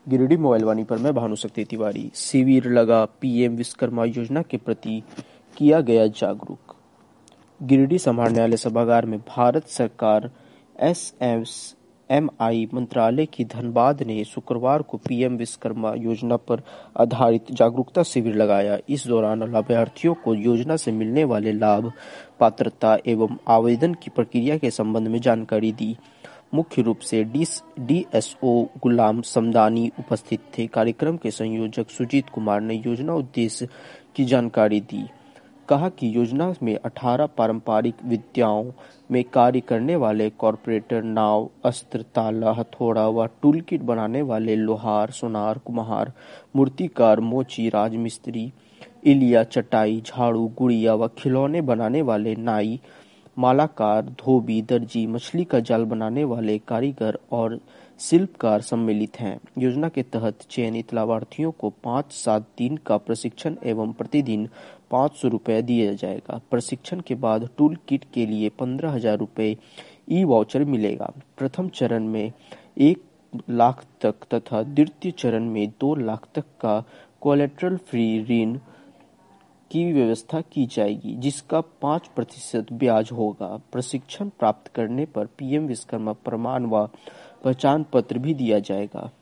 Giridih mobile वाणी पर मैं भानुशक्ति तिवारी। शिविर लगा, पीएम विश्वकर्मा योजना के प्रति किया गया जागरूक। गिरिडीह समाहरणालय न्यायालय सभागार में भारत सरकार एसएमई मंत्रालय की धनबाद ने शुक्रवार को पीएम विश्वकर्मा योजना पर आधारित जागरूकता शिविर लगाया। इस दौरान लाभार्थियों को योजना से मिलने वाले लाभ, पात्रता एवं आवेदन की प्रक्रिया के संबंध में जानकारी दी। मुख्य रूप से डीएसओ गुलाम समदानी उपस्थित थे। कार्यक्रम के संयोजक सुजीत कुमार ने योजना उद्देश्य की जानकारी दी। कहा कि योजना में 18 पारंपरिक विद्याओं में कार्य करने वाले कॉर्पोरेटर, नाव, अस्त्र, ताला, हथौड़ा व टूलकिट बनाने वाले लोहार, सोनार, कुम्हार, मूर्तिकार, मोची, राजमिस्त्री, इलिया, चटाई, झाड़ू, गुड़िया व खिलौने बनाने वाले नाई, मालाकार, धोबी, दर्जी, मछली का जाल बनाने वाले कारीगर और शिल्पकार सम्मिलित हैं। योजना के तहत चयनित लाभार्थियों को 5-7 दिन का प्रशिक्षण एवं प्रतिदिन 500 रुपये दिया जाएगा। प्रशिक्षण के बाद टूल किट के लिए 15,000 रुपये ई वाउचर मिलेगा। प्रथम चरण में 1 लाख तक तथा द्वितीय चरण में 2 लाख तक का कोलेटरल फ्री ऋण की व्यवस्था की जाएगी, जिसका 5% ब्याज होगा। प्रशिक्षण प्राप्त करने पर पीएम विश्वकर्मा प्रमाण व पहचान पत्र भी दिया जाएगा।